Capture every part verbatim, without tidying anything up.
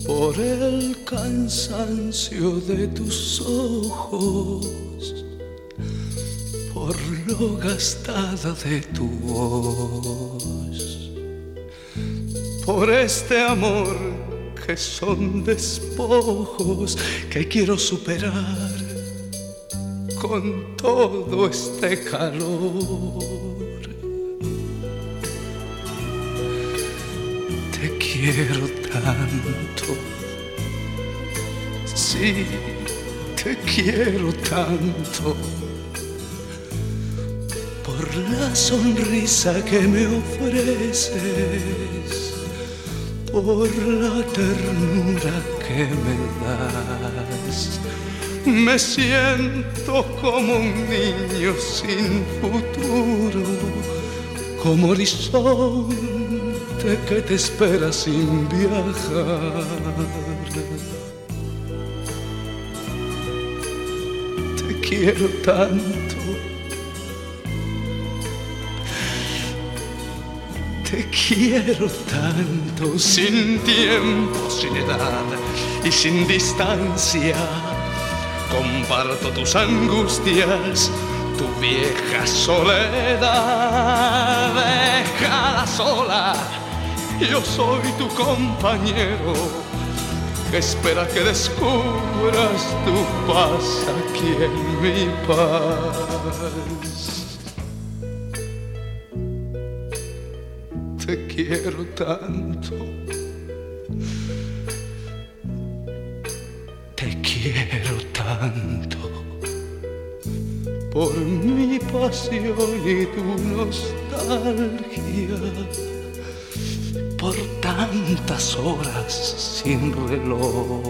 por el cansancio de tus ojos, por lo gastada de tu voz, por este amor que son despojos que quiero superar con todo este calor. Te quiero tanto, sí, te quiero tanto, por la sonrisa que me ofreces, por la ternura que me das. Me siento como un niño sin futuro, como horizonte que te espera sin viajar. Te quiero tanto, te quiero tanto, sin tiempo, sin edad y sin distancia. Comparto tus angustias, tu vieja soledad. Déjala sola, yo soy tu compañero, que espera que descubras tu paz aquí en mi paz. Te quiero tanto, te quiero tanto, por mi pasión y tu nostalgia, por tantas horas sin reloj.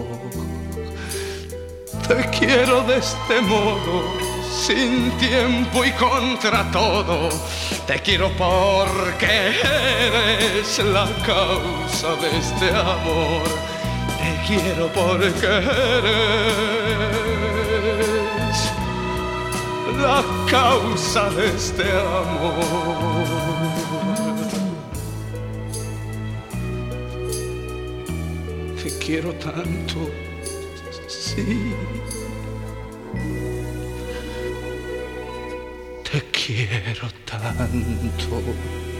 Te quiero de este modo, sin tiempo y contra todo. Te quiero porque eres la causa de este amor. Te quiero porque eres la causa de este amor. Te quiero tanto, sí. Te quiero tanto.